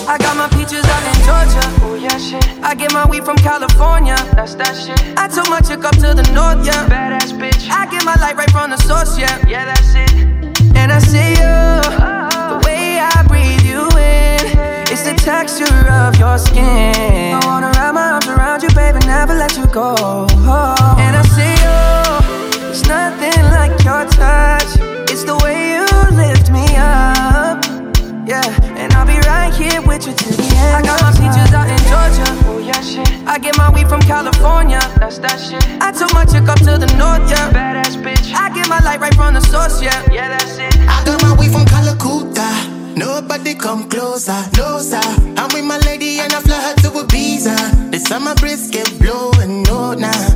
I got my peaches out in Georgia. Oh yeah, shit. I get my weed from California. That's that shit. I took my chick up to the north, yeah. Badass bitch. I get my light right from the source, yeah. Yeah, that's it. And I see you, the way I breathe you in. It's the texture of your skin. I wanna wrap my arms around you, baby, never let you go. And I see you, there's nothing like your touch. It's the way you lift me up, yeah. And I'll be right here with you till the end. I got my peaches out in Georgia. Oh yeah, shit. I get my weed from California. That's that shit. I took my chick up to the north, yeah. Badass bitch. I get my light right from the source, yeah. Yeah, that's it. I got my way from Calacuta. Nobody come closer, closer. I'm with my lady and I fly her to Ibiza. The summer breeze get blowing, no nah.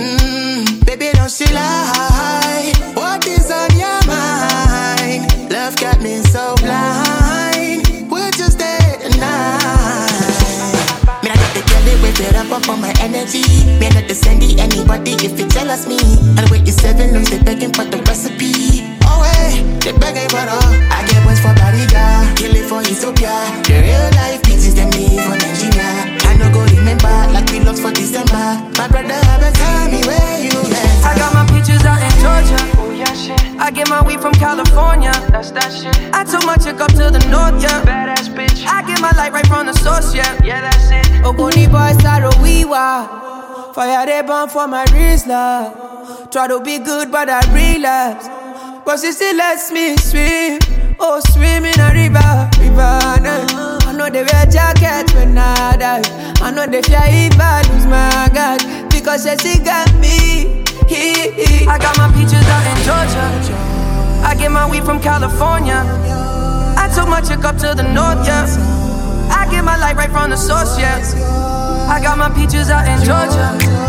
Baby, don't she lie? What is on your mind? Love got me so blind. We're just there tonight. Me I get the girl they wave it up on my energy. Me not to send it anybody if you jealous me. And wait you 7 months they begging for the recipe. Oh hey, they begging for all. I get ones for Bariga, kill it for Ethiopia. The real life pieces them me for Nigeria. I no go remember like we lost for December. My brother haven't tell me where you met. I got my peaches out in Georgia. Oh yeah, shit. I get my weed from California. That's that shit. I took my chick up to the north, yeah. Badass bitch. I get my light right from the source, yeah. Yeah, that's it. Ogoni boy sorrow we were. Fire they burn for my wrist, love. Try to be good but I relapse. But she still lets me swim. Oh, swim in a river, nah. I know they wear jackets when I dive. I know they fear if I lose my God. Because she got me. I got my peaches out in Georgia. I get my weed from California. I took my chick up to the north, yeah. I get my light right from the source, yeah. I got my peaches out in Georgia.